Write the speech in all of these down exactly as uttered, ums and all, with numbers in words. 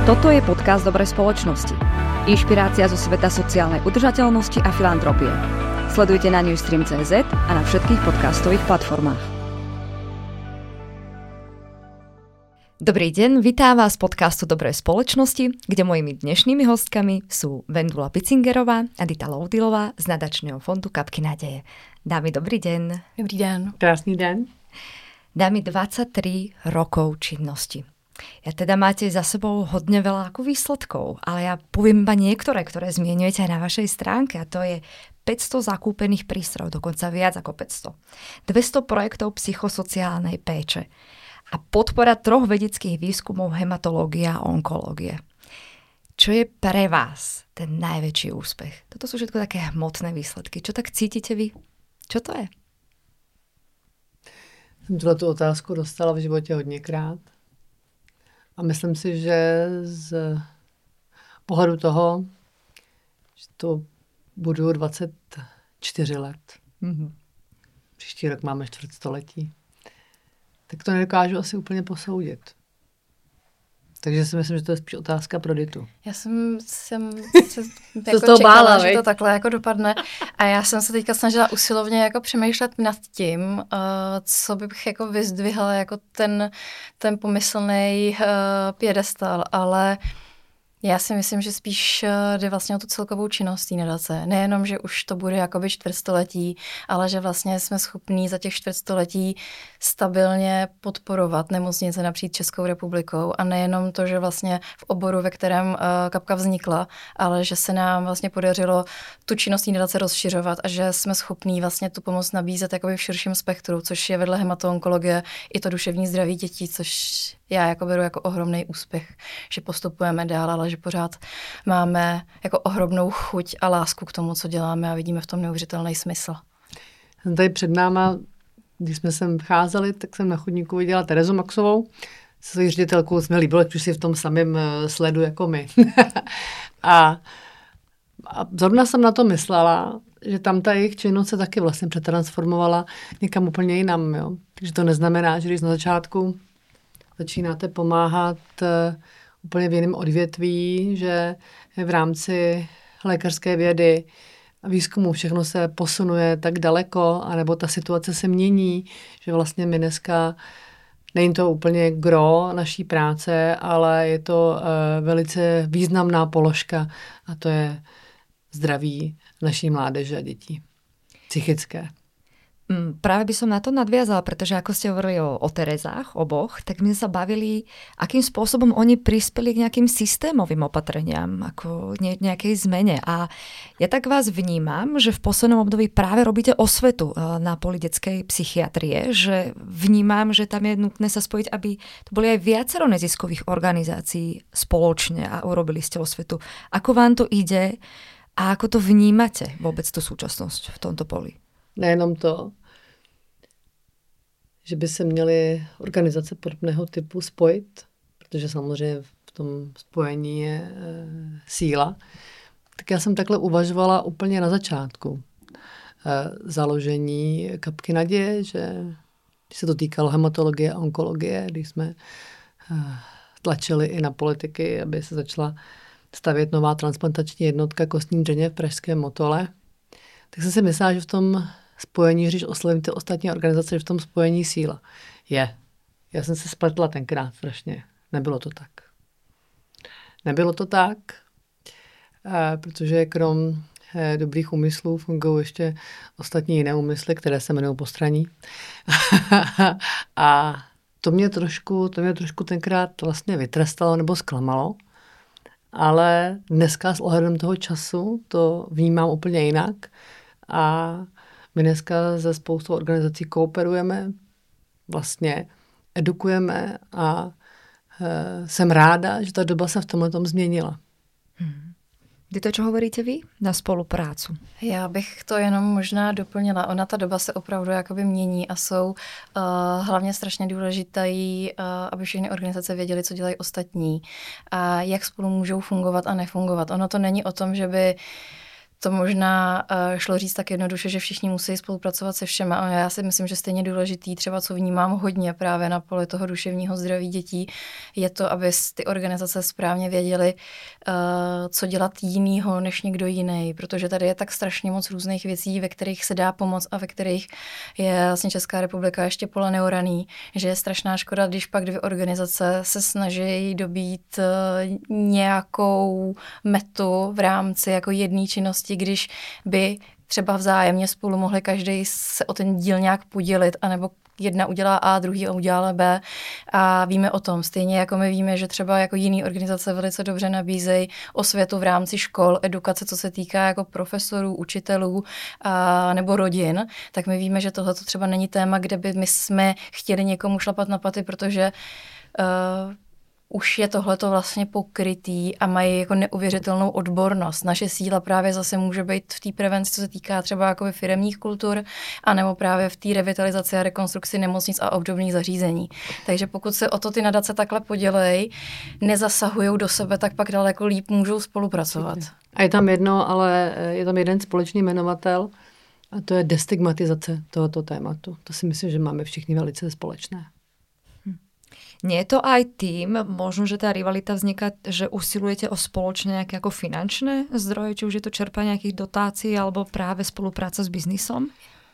Toto je podcast Dobrej spoločnosti. Inšpirácia zo sveta sociálnej udržateľnosti a filantropie. Sledujte na newstream bodka cé zet a na všetkých podcastových platformách. Dobrý deň, vítam vás z podcastu Dobrej spoločnosti, kde mojimi dnešnými hostkami sú Vendula Picingerová a Dita Loudilová z nadačného fondu Kapky nádeje. Dámy, dobrý deň. Dobrý den. Krásný den. Dámy, dvadsaťtri rokov činnosti. Ja teda máte za sebou hodne veľa ako výsledkov, ale ja poviem iba niektoré, ktoré zmienujete aj na vašej stránke, a to je päťsto zakúpených prístrojov, dokonca viac ako päťsto. dvesto projektov psychosociálnej péče a podpora troch vedeckých výskumov hematológie a onkológie. Čo je pre vás ten najväčší úspech? Toto sú všetko také hmotné výsledky. Čo tak cítite vy? Čo to je? Jsem tuhle tu otázku dostala v životě hodněkrát. A myslím si, že z pohledu toho, že to budu dvacet čtyři let. Mm-hmm. Příští rok máme čtvrtstoletí. Tak to nedokážu asi úplně posoudit. Takže si myslím, že to je spíš otázka pro Ditu. Já jsem, jsem se jako čekala, bála, že to takhle jako dopadne. A já jsem se teďka snažila usilovně jako přemýšlet nad tím, uh, co bych jako vyzdvihla jako ten, ten pomyslný uh, piedestal, ale já si myslím, že spíš jde vlastně o tu celkovou činnost té nadace. Nejenom, že už to bude jakoby čtvrtstoletí, ale že vlastně jsme schopní za těch čtvrtstoletí stabilně podporovat nemocnice napříč Českou republikou. A nejenom to, že vlastně v oboru, ve kterém uh, Kapka vznikla, ale že se nám vlastně podařilo tu činnost té nadace rozšiřovat a že jsme schopní vlastně tu pomoc nabízet jakoby v širším spektru, což je vedle hematoonkologie i to duševní zdraví dětí, což já jako beru jako ohromný úspěch, že postupujeme dál, ale že pořád máme jako ohromnou chuť a lásku k tomu, co děláme, a vidíme v tom neuvěřitelný smysl. Tady před náma, když jsme sem vcházeli, tak jsem na chodníku viděla Terezu Maxovou. Se svojí ředitelkou jsme líbilo, když si v tom samém sledu jako my. a, a zrovna jsem na to myslela, že tam ta jejich činnost se taky vlastně přetransformovala někam úplně jinam. Jo? Takže to neznamená, že když na začátku začínáte pomáhat uh, úplně v jiném odvětví, že v rámci lékařské vědy a výzkumu všechno se posunuje tak daleko, anebo ta situace se mění, že vlastně my dneska, není to úplně gro naší práce, ale je to uh, velice významná položka, a to je zdraví naší mládeže a dětí. Psychické. Mm, práve by som na to nadviazala, pretože ako ste hovorili o, o Terezách, oboch, tak my sa bavili, akým spôsobom oni prispeli k nejakým systémovým opatreniam, ako ne, nejakej zmene. A ja tak vás vnímam, že v poslednom období práve robíte osvetu na poli detskej psychiatrie, že vnímam, že tam je nutné sa spojiť, aby to boli aj viacero neziskových organizácií spoločne a urobili ste osvetu. Ako vám to ide a ako to vnímate vôbec tú súčasnosť v tomto poli? Nejenom to, že by se měly organizace podobného typu spojit, protože samozřejmě v tom spojení je e, síla, tak já jsem takhle uvažovala úplně na začátku e, založení Kapky naděje, že když se to týkalo hematologie a onkologie, když jsme e, tlačili i na politiky, aby se začala stavět nová transplantační jednotka kostní dřeně v pražském Motole, tak jsem si myslela, že v tom spojení, když oslovím ty ostatní organizace, že v tom spojení síla je. Já jsem se spletla tenkrát strašně. Nebylo to tak. Nebylo to tak, protože krom dobrých úmyslů fungují ještě ostatní jiné úmysly, které se jmenují postraní. A to mě trošku, to mě trošku tenkrát vlastně vytrestalo nebo zklamalo. Ale dneska s ohledem toho času to vnímám úplně jinak. A my dneska se spoustou organizací kooperujeme, vlastně edukujeme a e, jsem ráda, že ta doba se v tomhle tom změnila. Hmm. Dito, čo hovoríte vy na spoluprácu? Já bych to jenom možná doplnila. Ona ta doba se opravdu jakoby mění a jsou uh, hlavně strašně důležité, uh, aby všechny organizace věděly, co dělají ostatní a jak spolu můžou fungovat a nefungovat. Ono to není o tom, že by to možná uh, šlo říct tak jednoduše, že všichni musí spolupracovat se všema. A já si myslím, že stejně důležitý, třeba co vnímám hodně právě na poli toho duševního zdraví dětí, je to, aby ty organizace správně věděly, uh, co dělat jinýho než někdo jiný, protože tady je tak strašně moc různých věcí, ve kterých se dá pomoct a ve kterých je vlastně Česká republika ještě pole neoraný, že je strašná škoda, když pak dvě organizace se snaží dobít uh, nějakou metu v rámci jako jedné činnosti, když by třeba vzájemně spolu mohli každý se o ten díl nějak podělit, anebo jedna udělá A, druhý udělá B a víme o tom. Stejně jako my víme, že třeba jako jiný organizace velice dobře nabízejí osvětu v rámci škol, edukace, co se týká jako profesorů, učitelů a, nebo rodin, tak my víme, že tohle třeba není téma, kde by my jsme chtěli někomu šlapat na paty, protože uh, už je tohleto vlastně pokrytý a mají jako neuvěřitelnou odbornost. Naše síla právě zase může být v té prevenci, co se týká třeba jako firemních kultur, anebo právě v té revitalizaci a rekonstrukci nemocnic a obdobných zařízení. Takže pokud se o to ty nadace takhle podělej, nezasahují do sebe, tak pak daleko líp můžou spolupracovat. A je tam jedno, ale je tam jeden společný jmenovatel a to je destigmatizace tohoto tématu. To si myslím, že máme všichni velice společné. Nie je to aj tým, možno, že tá rivalita vzniká, že usilujete o spoločné nejaké ako finančné zdroje, či už je to čerpanie nejakých dotácií, alebo práve spolupráca s biznisom?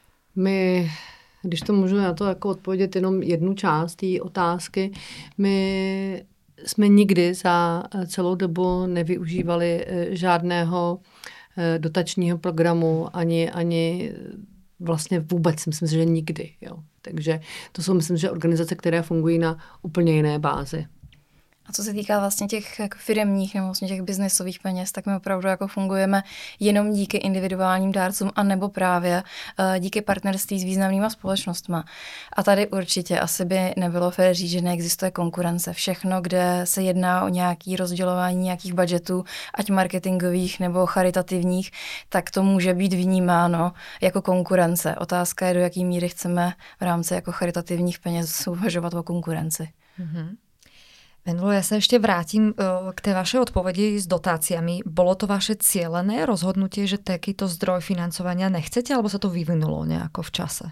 My, když to můžu na to jako odpovědět jenom jednu část té otázky, my jsme nikdy za celou dobu nevyužívali žádného dotačního programu, ani, ani vlastně vůbec, myslím si, že nikdy, jo. Takže to jsou, myslím, že organizace, které fungují na úplně jiné bázi. A co se týká vlastně těch jako firemních nebo vlastně těch biznesových peněz, tak my opravdu jako fungujeme jenom díky individuálním dárcům a nebo právě uh, díky partnerství s významnýma společnostma. A tady určitě asi by nebylo fér říct, že neexistuje konkurence. Všechno, kde se jedná o nějaké rozdělování nějakých budgetů, ať marketingových nebo charitativních, tak to může být vnímáno jako konkurence. Otázka je, do jaké míry chceme v rámci jako charitativních peněz uvažovat o konkurenci. Mm-hmm. Vendlo, ja sa ešte vrátim k tej vašej odpovedi s dotáciami. Bolo to vaše cielené rozhodnutie, že takýto zdroj financovania nechcete, alebo sa to vyvinulo nejako v čase?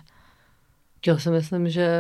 Ja si myslím, že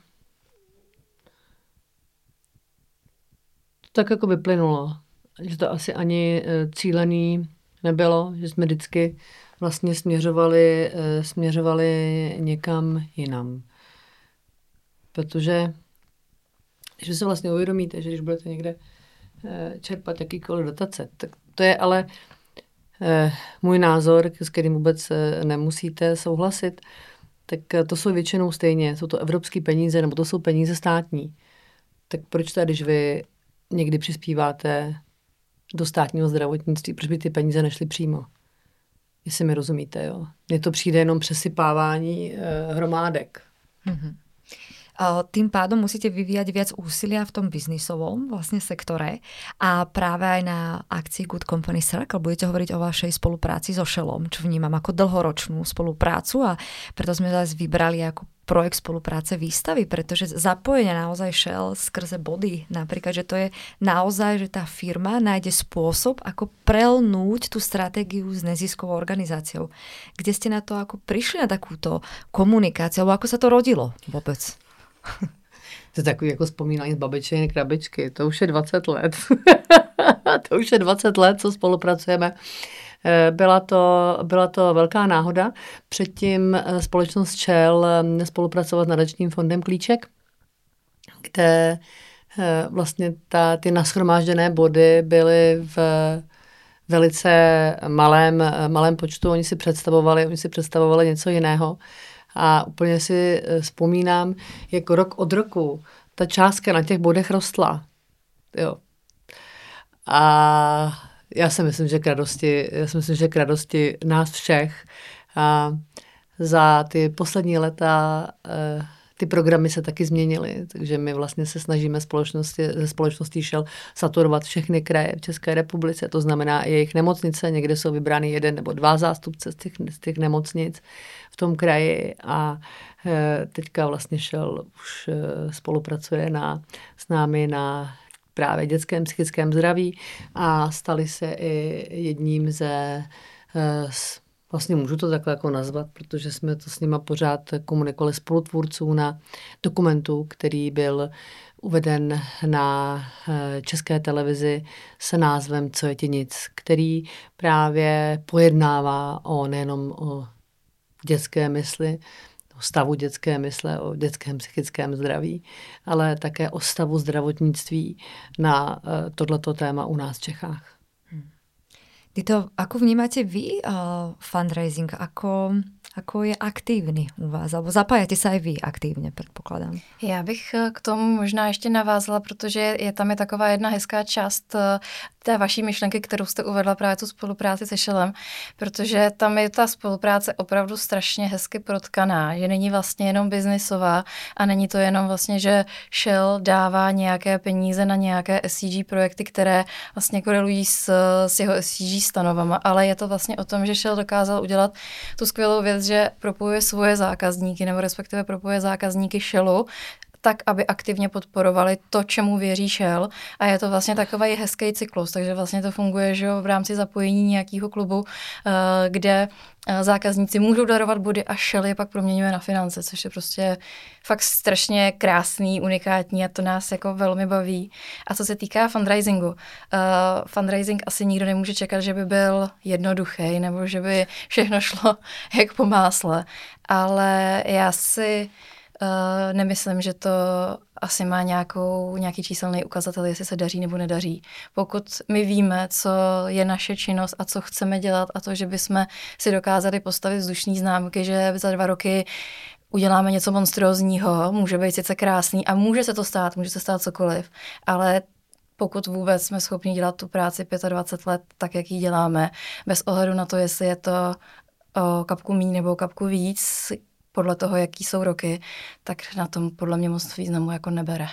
to tak jako vyplynulo. Že to asi ani cílený nebylo, že jsme vždycky vlastně směřovali, směřovali někam jinam. Protože když se vlastně uvědomíte, že když budete někde čerpat jakýkoliv dotace, tak to je ale můj názor, s kterým vůbec nemusíte souhlasit, tak to jsou většinou stejně, jsou to evropské peníze, nebo to jsou peníze státní. Tak proč tady, když vy někdy přispíváte do státního zdravotnictví, proč by ty peníze nešly přímo? Jestli mi rozumíte, jo. Mně to přijde jenom přesypávání eh, hromádek. Mm-hmm. Tým pádom musíte vyvíjať viac úsilia v tom biznisovom vlastne sektore a práve aj na akcii Good Company Circle budete hovoriť o vašej spolupráci so Shellom, čo vnímam ako dlhoročnú spoluprácu a preto sme vás vybrali ako projekt spolupráce výstavy, pretože zapojenie naozaj Shell skrze body, napríklad, že to je naozaj, že tá firma nájde spôsob, ako prelnúť tú stratégiu s neziskovou organizáciou. Kde ste na to ako prišli na takúto komunikáciu, alebo ako sa to rodilo vôbec? To je takový jako vzpomínání z babičiny krabičky. To už je dvacet let. To už je dvacet let, co spolupracujeme. Byla to, byla to velká náhoda. Předtím společnost Shell spolupracovala s nadačním fondem Klíček, kde vlastně ta, ty nashromážděné body byly v velice malém, malém počtu. Oni si představovali, oni si představovali něco jiného. A úplně si vzpomínám, jak rok od roku ta částka na těch bodech rostla. Jo. A já si myslím, že k radosti, já si myslím, že k radosti nás všech. A za ty poslední léta ty programy se taky změnily, takže my vlastně se snažíme společnosti, ze společností Shell saturovat všechny kraje v České republice, to znamená i jejich nemocnice, někde jsou vybrány jeden nebo dva zástupce z těch, z těch nemocnic v tom kraji a e, teďka vlastně Shell už e, spolupracuje na, s námi na právě dětském psychickém zdraví a stali se i jedním ze vlastně můžu to takhle jako nazvat, protože jsme to s nima pořád komunikovali spolutvůrců na dokumentu, který byl uveden na České televizi s názvem Co je ti nic, který právě pojednává o nejenom o dětské mysli, o stavu dětské mysle, o dětském psychickém zdraví, ale také o stavu zdravotnictví na tohleto téma u nás v Čechách. Dito, ako vnímate vy uh, fundraising? Ako, ako je aktívny u vás? Alebo zapájate sa aj vy aktívně, předpokládám. Já bych k tomu možná ještě navázala, protože je tam je taková jedna hezká část té vaší myšlenky, kterou jste uvedla právě tu spolupráci se Shellem, protože tam je ta spolupráce opravdu strašně hezky protkaná, že není vlastně jenom biznisová a není to jenom vlastně, že Shell dává nějaké peníze na nějaké S C G projekty, které vlastně korelují s, s jeho S C G stanovama, ale je to vlastně o tom, že Shell dokázal udělat tu skvělou věc, že propojuje svoje zákazníky, nebo respektive propojuje zákazníky Shellu, tak, aby aktivně podporovali to, čemu věří Shell. A je to vlastně takový hezký cyklus, takže vlastně to funguje, že v rámci zapojení nějakého klubu, kde zákazníci můžou darovat body a Shell je pak proměňuje na finance, což je prostě fakt strašně krásný, unikátní a to nás jako velmi baví. A co se týká fundraisingu, uh, fundraising asi nikdo nemůže čekat, že by byl jednoduchý nebo že by všechno šlo jak po másle, ale já si Uh, nemyslím, že to asi má nějakou, nějaký číselný ukazatel, jestli se daří nebo nedaří. Pokud my víme, co je naše činnost a co chceme dělat a to, že bychom si dokázali postavit vzdušní známky, že za dva roky uděláme něco monstrózního, může být sice krásný a může se to stát, může se stát cokoliv, ale pokud vůbec jsme schopni dělat tu práci dvacet pět let tak, jak ji děláme, bez ohledu na to, jestli je to o kapku míň nebo o kapku víc, podle toho, jaký jsou roky, tak na tom podle mě moc významu jako nebere.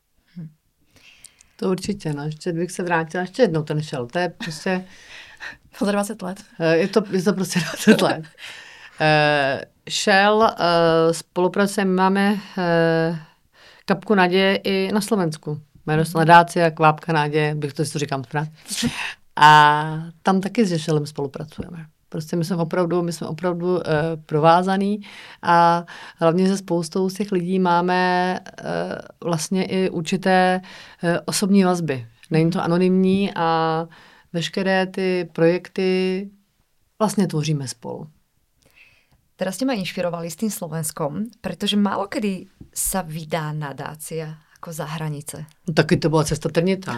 To určitě, no. Ještě bych se vrátila ještě jednou ten Shell. To je prostě... Za dvacet let. Je to, je to prostě dvacet let. Uh, Shell, uh, spolupracujeme, máme uh, kapku naděje i na Slovensku. Jmenuje se Nadácia Kvapka naděje, bych to si to říkám správně. A tam taky s Shellem spolupracujeme. Prostě my jsme opravdu, my jsme opravdu uh, provázaný a hlavně se spoustou z těch lidí máme uh, vlastně i určité uh, osobní vazby. Není to anonymní a veškeré ty projekty vlastně tvoříme spolu. Teraz ste ma inšpirovali s tým Slovenskom, pretože málo kedy sa vydá nadácia ako za hranice. No, taky to byla cesta trnitá.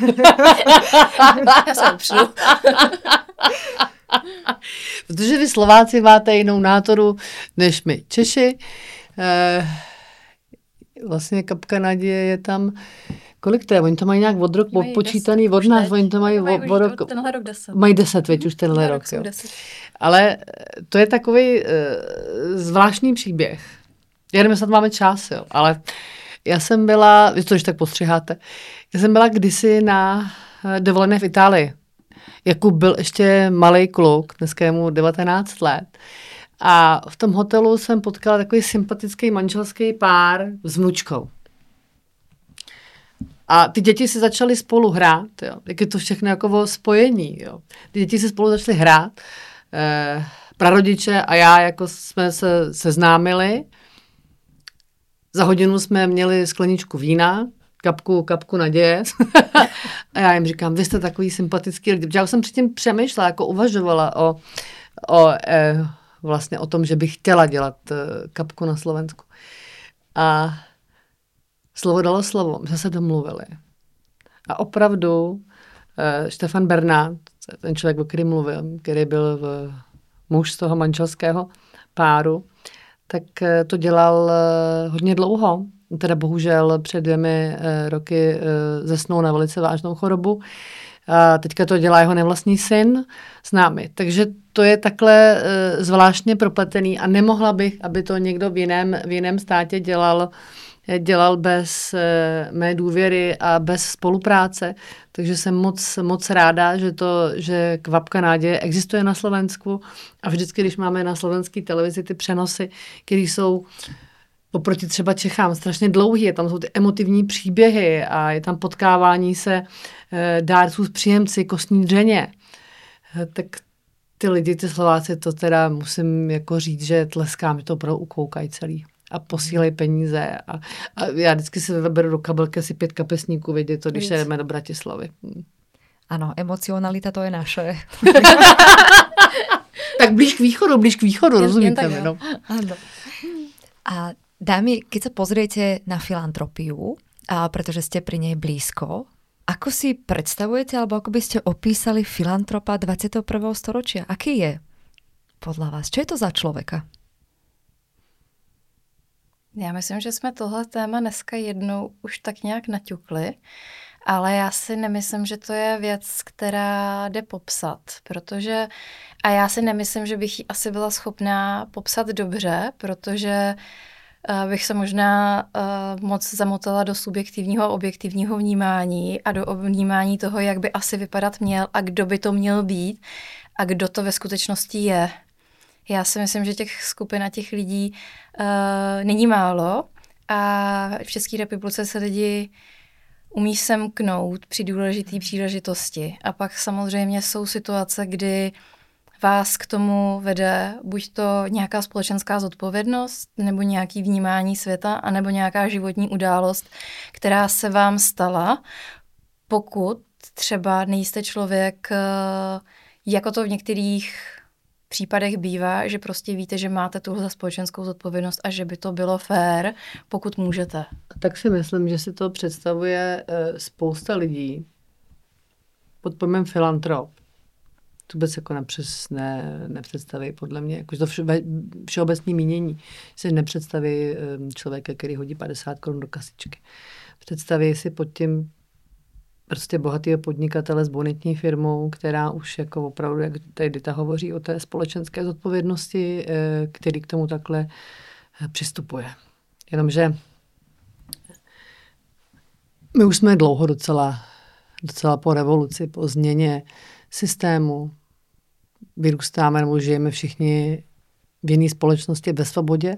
Já se upřu. Protože vy Slováci máte jinou nátoru než my Češi. E, vlastně kapka naděje je tam, kolik to je? Oni to mají nějak od roku odpočítaný od nás, oni to mají mají od roku. Tenhle rok deset. Mají deset, veď už tenhle rok. Jo. Ale to je takový e, zvláštní příběh. Já nevím, jestli máme čas, jo, ale já jsem byla, vy to už tak postřiháte, já jsem byla kdysi na dovolené v Itálii. Jakub byl ještě malej kluk, dneska je mu devatenáct let. A v tom hotelu jsem potkala takový sympatický manželský pár s vnučkou. A ty děti si začaly spolu hrát, jo. Jak je to všechno jako spojení. Jo. Ty děti si spolu začaly hrát. Eh, prarodiče a já jako jsme se seznámili. Za hodinu jsme měli skleničku vína, kapku, kapku naděje. A já jim říkám, vy jste takový sympatický lidi. Já už jsem předtím přemýšlela, jako uvažovala o, o eh, vlastně o tom, že bych chtěla dělat eh, kapku na Slovensku. A slovo dalo slovo, my jsme se domluvili. A opravdu eh, Štefan Bernát, ten člověk, o kterém mluvil, který byl v, muž z toho manželského páru, tak eh, to dělal eh, hodně dlouho. Teda bohužel před dvěmi eh, roky eh, zesnul na velice vážnou chorobu. A teďka to dělá jeho nevlastní syn s námi. Takže to je takhle eh, zvláštně propletený a nemohla bych, aby to někdo v jiném, v jiném státě dělal, dělal bez eh, mé důvěry a bez spolupráce. Takže jsem moc, moc ráda, že, to, že Kvapka naděje existuje na Slovensku a vždycky, když máme na slovenské televizi ty přenosy, které jsou oproti třeba Čechám strašně dlouhý, tam jsou ty emotivní příběhy a je tam potkávání se e, dárců s příjemci, kostní dřeně. E, tak ty lidi, ty Slováci, to teda musím jako říct, že tleskám, že to opravdu ukoukají celý. A posílej peníze. A, a já vždycky si vyberu do kabelky asi pět kapesníků, vidět to, když jdeme do Bratislavy. Ano, emocionalita to je naše. Tak blíž k východu, blíž k východu, jen, rozumíte jen mi, no. Áno. A dámy, keď sa pozriete na filantropiu, a pretože ste pri nej blízko, ako si predstavujete, alebo ako by ste opísali filantropa dvadsiateho prvého storočia? Aký je podľa vás? Čo je to za človeka? Já myslím, že jsme tohle téma dneska jednou už tak nějak naťukli, ale já si nemyslím, že to je věc, která jde popsat, protože, a já si nemyslím, že bych ji asi byla schopná popsat dobře, protože uh, bych se možná uh, moc zamotala do subjektivního a objektivního vnímání a do vnímání toho, jak by asi vypadat měl a kdo by to měl být a kdo to ve skutečnosti je. Já si myslím, že těch skupin a těch lidí uh, není málo a v České republice se lidi umí semknout při důležité příležitosti. A pak samozřejmě jsou situace, kdy vás k tomu vede buď to nějaká společenská zodpovědnost, nebo nějaké vnímání světa, anebo nějaká životní událost, která se vám stala, pokud třeba nejste člověk, jako to v některých případech bývá, že prostě víte, že máte tuhle společenskou zodpovědnost a že by to bylo fér, pokud můžete. Tak si myslím, že si to představuje spousta lidí pod pojmem filantrop. To vůbec jako nepřes, ne, nepředstaví podle mě, jakože to vše, všeobecné mínění si nepředstaví člověka, který hodí padesát korun do kasičky. Představí si pod tím prostě bohatýho podnikatele s bonitní firmou, která už jako opravdu, jak tady Dita hovoří o té společenské zodpovědnosti, který k tomu takhle přistupuje. Jenomže my už jsme dlouho docela, docela po revoluci, po změně systému. Vyrůstáme nebo žijeme všichni v jiné společnosti ve svobodě.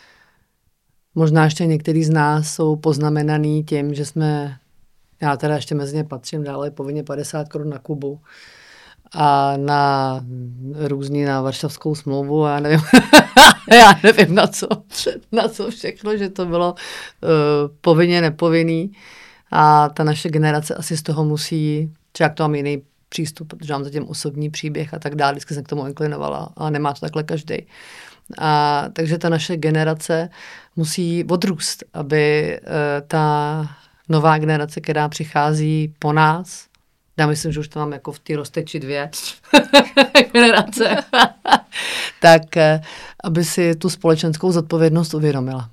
Možná ještě některý z nás jsou poznamenaný tím, že jsme, já teda ještě mezi ně patřím, dále povinně padesát korun na Kubu a na různý, na Varšavskou smlouvu a já nevím, já nevím na co, na co všechno, že to bylo uh, povinně nepovinný a ta naše generace asi z toho musí, či jak to mám jiný přístup, protože mám zatím osobní příběh a tak dále, vždycky jsem k tomu inklinovala, ale nemá to takhle každý. A takže ta naše generace musí odrůst, aby uh, ta nová generace, která přichází po nás, já myslím, že už to mám jako v té rozteči dvě generace, tak uh, aby si tu společenskou zodpovědnost uvědomila.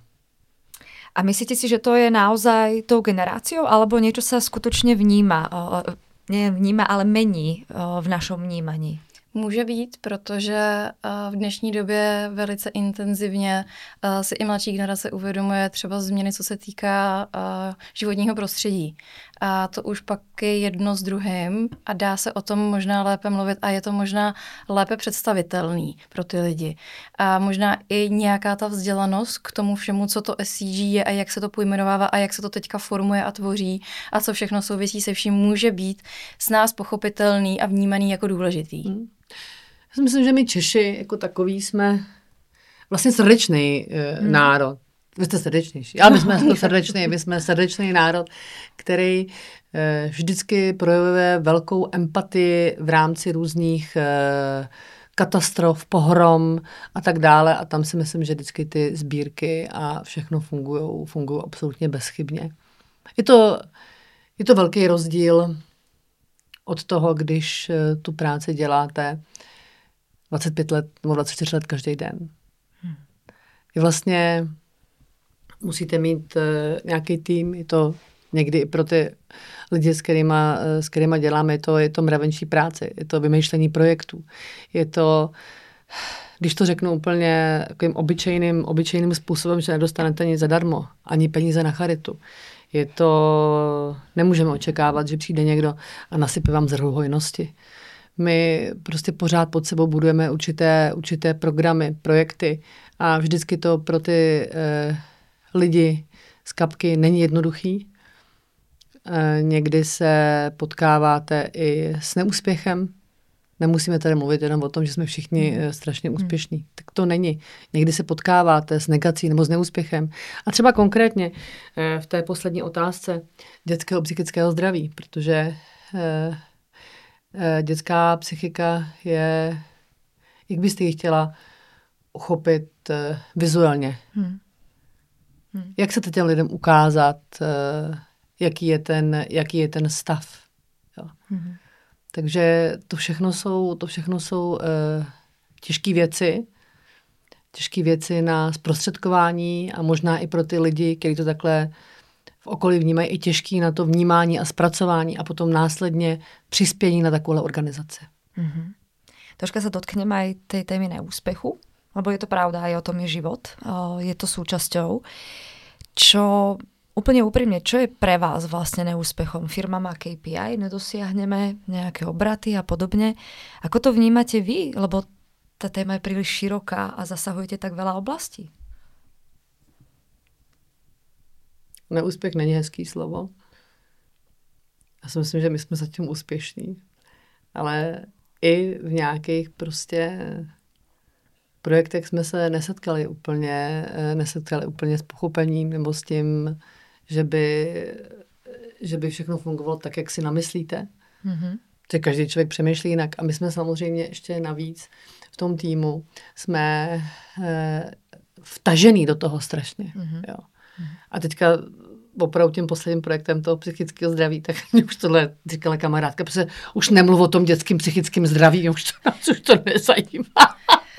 A myslíte si, že to je naozaj tou generáciou, alebo niečo sa skutočne vníma, nie vníma, ale mení v našom vnímaní? Může být, protože v dnešní době velice intenzivně si i mladší generace uvědomuje třeba změny, co se týká životního prostředí. A to už pak je jedno s druhým a dá se o tom možná lépe mluvit a je to možná lépe představitelný pro ty lidi. A možná i nějaká ta vzdělanost k tomu všemu, co to S C G je a jak se to pojmenovává a jak se to teďka formuje a tvoří a co všechno souvisí se vším, může být s nás pochopitelný a vnímaný jako důležitý. Hmm. Já si myslím, že my Češi jako takový jsme vlastně srdečný e, hmm. národ. Vy jste srdečnější. Ale my jsme jako srdečný, my jsme srdečný národ, který e, vždycky projevuje velkou empatii v rámci různých e, katastrof, pohrom a tak dále. A tam si myslím, že vždycky ty sbírky a všechno fungují fungují absolutně bezchybně. Je to, je to velký rozdíl od toho, když tu práci děláte dvacet pět let nebo dvacet čtyři let každý den. Hmm. Vy vlastně musíte mít uh, nějaký tým, je to někdy i pro ty lidi, s kterýma, uh, s kterýma děláme, je to, je to mravenčí práce, je to vymýšlení projektů, je to, když to řeknu úplně takovým obyčejným, obyčejným způsobem, že nedostanete nic zadarmo, ani peníze na charitu. Je to, nemůžeme očekávat, že přijde někdo a nasype vám zrhu hojnosti. My prostě pořád pod sebou budujeme určité, určité programy, projekty a vždycky to pro ty eh, lidi z kapky není jednoduchý. Eh, někdy se potkáváte i s neúspěchem, Nemusíme tady mluvit jenom o tom, že jsme všichni hmm. strašně úspěšní. Tak to není. Někdy se potkáváte s negací nebo s neúspěchem. A třeba konkrétně v té poslední otázce dětského psychického zdraví, protože dětská psychika je, jak byste ji chtěla uchopit vizuálně. Hmm. Hmm. Jak se těm lidem ukázat, jaký je ten, jaký je ten stav. Jo. Hmm. Takže to všechno jsou, to všechno jsou uh, těžké věci, těžké věci na zprostředkování a možná i pro ty lidi, kteří to takhle v okolí vnímají, i těžký na to vnímání a zpracování a potom následně přispění na takovou organizaci. Mm-hmm. Troška sa dotkneme aj tej témy neúspechu, lebo je to pravda, aj o tom je život, je to súčasťou. Čo úplne úprimne, čo je pre vás vlastne neúspechom? Firma má K P I, nedosiahneme nejaké obraty a podobne. Ako to vnímate vy? Lebo tá téma je príliš široká a zasahujete tak veľa oblastí. Neúspěch není hezký slovo. Já si myslím, že my jsme zatím úspěšní. Ale i v nějakých prostě projektech jsme se nesetkali úplně, nesetkali úplně s pochopením nebo s tím, že by, že by všechno fungovalo tak, jak si namyslíte. Mm-hmm. Že každý člověk přemýšlí jinak. A my jsme samozřejmě ještě navíc v tom týmu jsme eh, vtažený do toho strašně. Mm-hmm. Jo. A teďka opravdu tím posledním projektem toho psychického zdraví, tak mě už tohle říkala kamarádka, protože už nemluv o tom dětském psychickém zdraví, už to, nás už to nezajímá.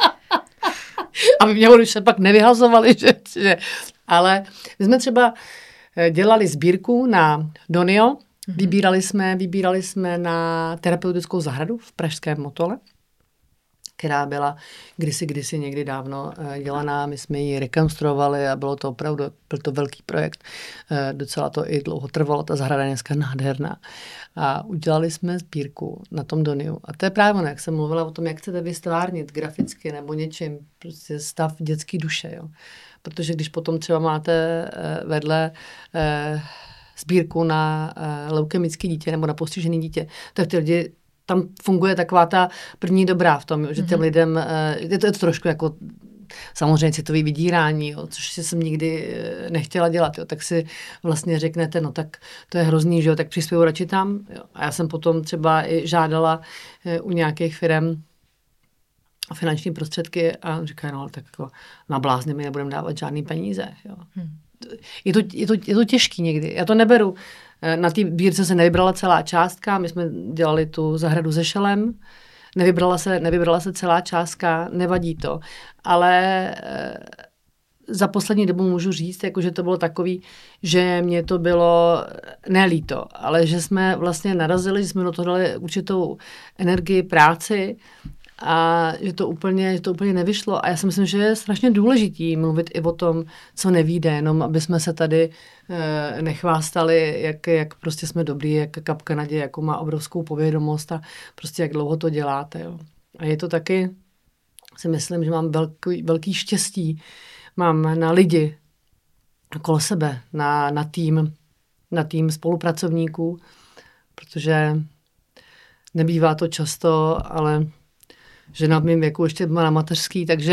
Aby mě už se pak nevyhazovali, že, že... Ale my jsme třeba dělali sbírku na Donio, mm-hmm. vybírali jsme, vybírali jsme na terapeutickou zahradu v pražském Motole, která byla kdysi, kdysi někdy dávno dělaná. My jsme ji rekonstruovali a bylo to opravdu, byl to velký projekt. Docela to i dlouho trvalo, ta zahrada je dneska nádherná. A udělali jsme sbírku na tom Doniu. A to je právě ono, jak jsem mluvila o tom, jak chcete vystvárnit graficky nebo něčím, prostě stav dětské duše. Jo. Protože když potom třeba máte vedle sbírku na leukemické dítě nebo na postižené dítě, tak ty lidi tam funguje taková ta první dobrá v tom, že těm lidem, je to, je to trošku jako samozřejmě citový vydírání, jo, což si jsem nikdy nechtěla dělat, jo, tak si vlastně řeknete, no tak to je hrozný, že jo, tak přispěju radši tam. Jo. A já jsem potom třeba i žádala u nějakých firem finanční prostředky a říkají, no tak jako na blázny my nebudeme dávat žádný peníze. Jo. Hmm. Je, to, je, to, je to těžký někdy, já to neberu. Na té bírce se nevybrala celá částka, my jsme dělali tu zahradu se šelem, nevybrala se, nevybrala se celá částka, nevadí to, ale za poslední dobu můžu říct, jako, že to bylo takový, že mě to bylo nelíto, ale že jsme vlastně narazili, že jsme do toho dali určitou energii, práci, a že to úplně, že to úplně nevyšlo. A já si myslím, že je strašně důležitý mluvit i o tom, co nevíde, jenom aby jsme se tady e, nechvástali, jak, jak prostě jsme dobrý, jak kapka naděje, jakou má obrovskou povědomost a prostě jak dlouho to děláte. Jo. A je to taky, si myslím, že mám velký, velký štěstí. Mám na lidi okolo sebe, na, na tým, na tým spolupracovníků, protože nebývá to často, ale žena v mém věku ještě byla na mateřský, takže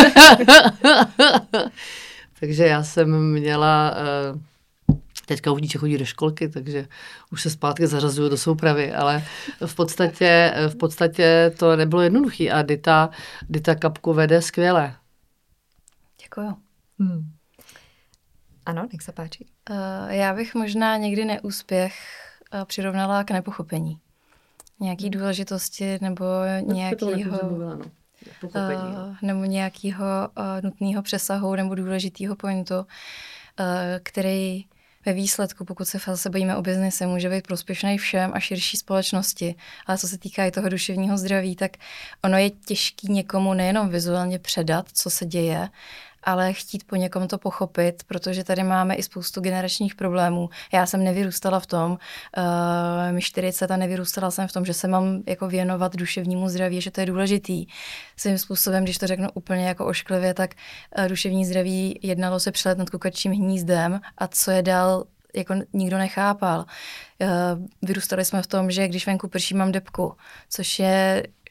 takže já jsem měla, teďka už dítě chodí do školky, takže už se zpátky zařazuju do soupravy, ale v podstatě, v podstatě to nebylo jednoduché a Dita, Dita kapku vede skvěle. Děkuju. Hmm. Ano, nech se páči. Uh, já bych možná někdy neúspěch uh, přirovnala k nepochopení. Nějaký důležitosti nebo nějakého uh, nebo nějakého uh, nutného přesahu nebo důležitého pointu, uh, který ve výsledku, pokud se zase bavíme o biznise, může být prospěšný všem a širší společnosti. Ale co se týká i toho duševního zdraví, tak ono je těžký někomu nejenom vizuálně předat, co se děje, ale chtít po někom to pochopit, protože tady máme i spoustu generačních problémů. Já jsem nevyrůstala v tom, uh, mi čtyřicet a nevyrůstala jsem v tom, že se mám jako věnovat duševnímu zdraví, že to je důležitý. Svým způsobem, když to řeknu úplně jako ošklivě, tak uh, duševní zdraví jednalo se přelet nad kukačím hnízdem a co je dál jako nikdo nechápal. Uh, vyrůstali jsme v tom, že když venku prší, mám depku, což je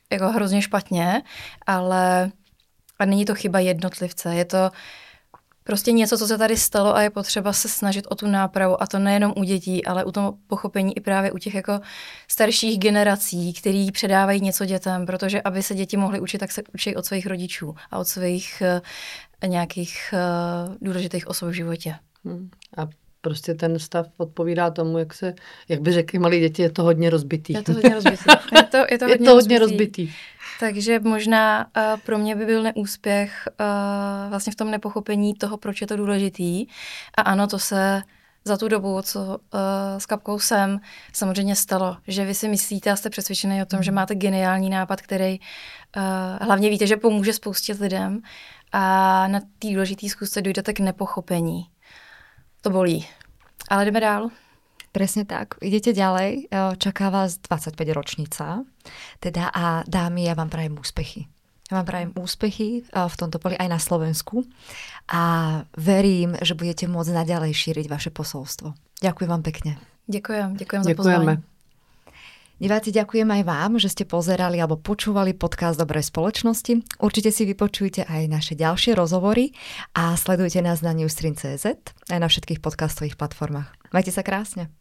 jako hrozně špatně, ale a není to chyba jednotlivce, je to prostě něco, co se tady stalo a je potřeba se snažit o tu nápravu a to nejenom u dětí, ale u toho pochopení i právě u těch jako starších generací, který předávají něco dětem, protože aby se děti mohly učit, tak se učí od svých rodičů a od svých uh, nějakých uh, důležitých osob v životě. Hmm. A prostě ten stav odpovídá tomu, jak se, jak by řekli malí děti, je to hodně rozbitý. Je to hodně rozbitý. Je to, je to hodně, je to hodně rozbitý. rozbitý. Takže možná uh, pro mě by byl neúspěch uh, vlastně v tom nepochopení toho, proč je to důležitý. A ano, to se za tu dobu, co uh, s Kapkou jsem, samozřejmě stalo, že vy si myslíte a jste přesvědčený o tom, že máte geniální nápad, který uh, hlavně víte, že pomůže spoustě lidem a na té důležité schůzce dojdete k nepochopení. To bolí. Ale jdeme dál. Presne tak. Idete ďalej, čaká vás dvadsaťpäť ročnica. Teda a dámy, ja vám prajem úspechy. Ja vám prajem úspechy v tomto poli aj na Slovensku a verím, že budete môcť naďalej šíriť vaše posolstvo. Ďakujem vám pekne. Ďakujem, ďakujem za pozvanie. Diváci, ďakujem aj vám, že ste pozerali alebo počúvali podcast Dobrej spoločnosti. Určite si vypočujte aj naše ďalšie rozhovory a sledujte nás na newstream bodka cé zet aj na všetkých podcastových platformách. Majte sa krásne.